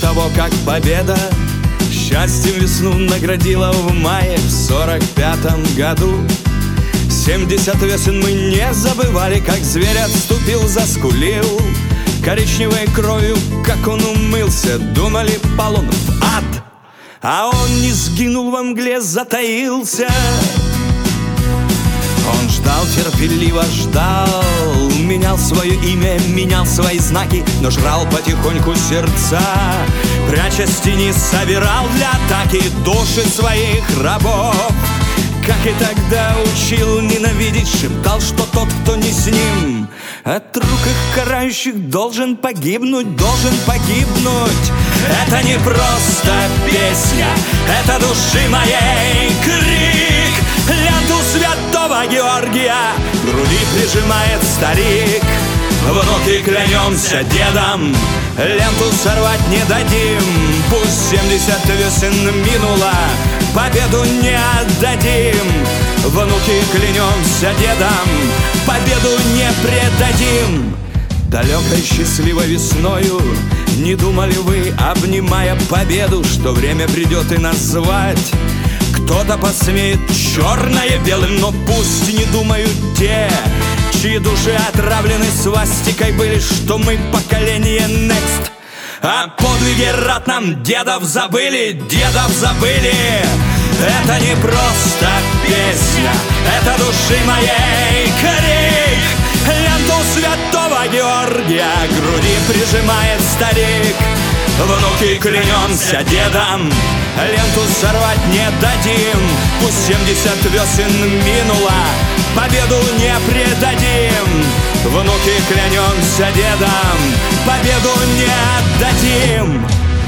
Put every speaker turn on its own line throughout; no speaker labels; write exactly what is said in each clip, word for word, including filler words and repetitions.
того, как победа счастьем весну наградила в мае в сорок пятом году. Семьдесят весен мы не забывали, как зверь отступил, заскулил коричневой кровью, как он умылся. Думали, пал он в ад, а он не сгинул, во мгле затаился. Он ждал, терпеливо ждал, менял свое имя, менял свои знаки, но жрал потихоньку сердца, прячась в тени, собирал для атаки души своих рабов. Как и тогда учил ненавидеть, шептал, что тот, кто не с ним, от рук их карающих должен погибнуть, должен погибнуть. Это не просто песня, это души моей крик. Ленту святого Георгия к груди прижимает старик. Внуки, клянемся дедом, ленту сорвать не дадим. Пусть семьдесят весен минуло, победу не отдадим. Внуки, клянемся дедом, победу не предадим. Далекой счастливой весною не думали вы, обнимая победу, что время придет и назвать кто-то посмеет черное белым. Но пусть не думают те, чьи души отравлены свастикой были, что мы поколение next. А подвиги ратном дедов забыли, дедов забыли. Это не просто песня, это души моей крик. Ленту святого Георгия к груди прижимает старик. Внуки, клянемся дедом, ленту сорвать не дадим. Пусть семьдесят весен минуло, победу не предадим. Внуки, клянемся дедом, победу не отдадим.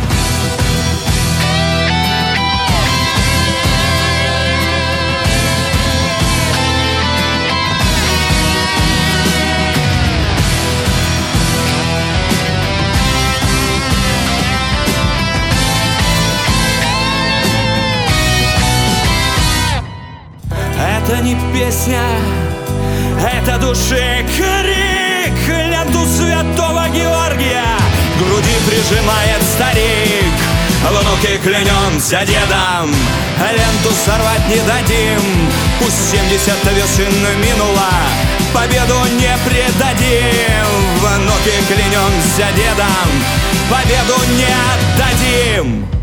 Это не песня, это души крик. Ленту святого Георгия к груди прижимает старик. Внуки, клянемся дедом, ленту сорвать не дадим. Пусть семьдесят весен минуло, победу не предадим. Внуки, клянемся дедом, победу не отдадим.